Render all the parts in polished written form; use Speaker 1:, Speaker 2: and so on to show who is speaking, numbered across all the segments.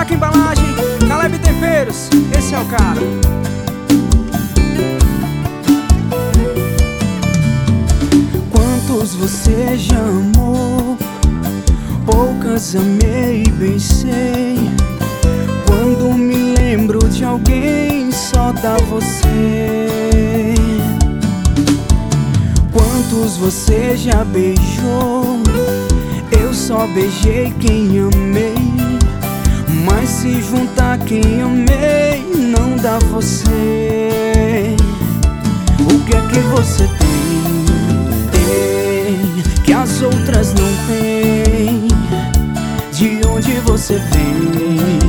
Speaker 1: Toca Embalagem, Caleb Temperos, esse é o cara.
Speaker 2: Quantos você já amou? Poucas amei e bem sei. Quando me lembro de alguém, só dá você. Quantos você já beijou? Eu só beijei quem amei. Mas se juntar quem amei, não dá você. O que é que você tem que as outras não têm? De onde você vem?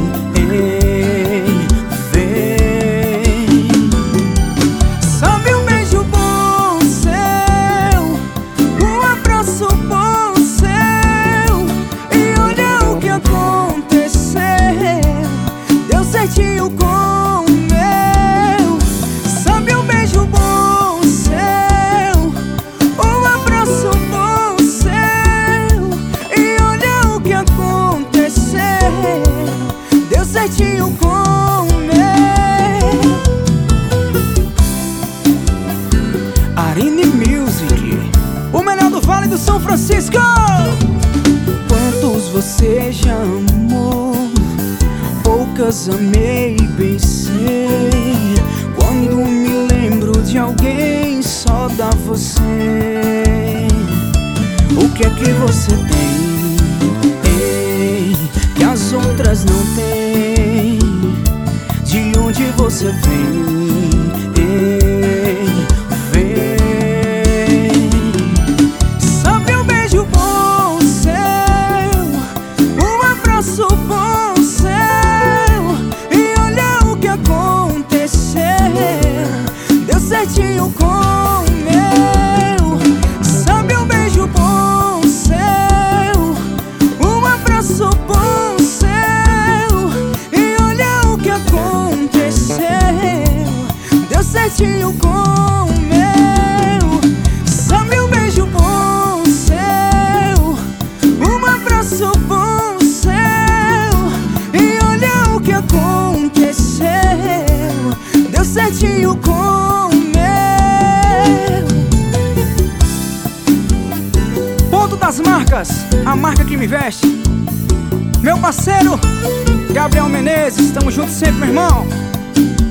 Speaker 2: Sabe um beijo bom seu, um abraço bom seu, e olha o que aconteceu, deu certinho com o meu. Sabe um beijo bom seu, um abraço bom seu, e olha o que aconteceu, deu certinho com o meu. Arine Music,
Speaker 1: O melhor do Vale do São Francisco.
Speaker 2: quantos você já amou? Poucas amei e bem sei. Quando me lembro de alguém, só dá você. O que é que você tem que as outras não têm? De onde você vem? Sabe um beijo bom seu, um abraço bom seu, e olha o que aconteceu, deu certinho com o meu. Sabe um beijo bom seu, um abraço bom seu, e olha o que aconteceu, deu certinho com o meu. Sabe um beijo bom seu, um abraço bom seu, e olha o que aconteceu, deu certinho com o meu.
Speaker 1: Ponto das Marcas, a marca que me veste. Meu parceiro Gabriel Menezes, tamo junto sempre, meu irmão.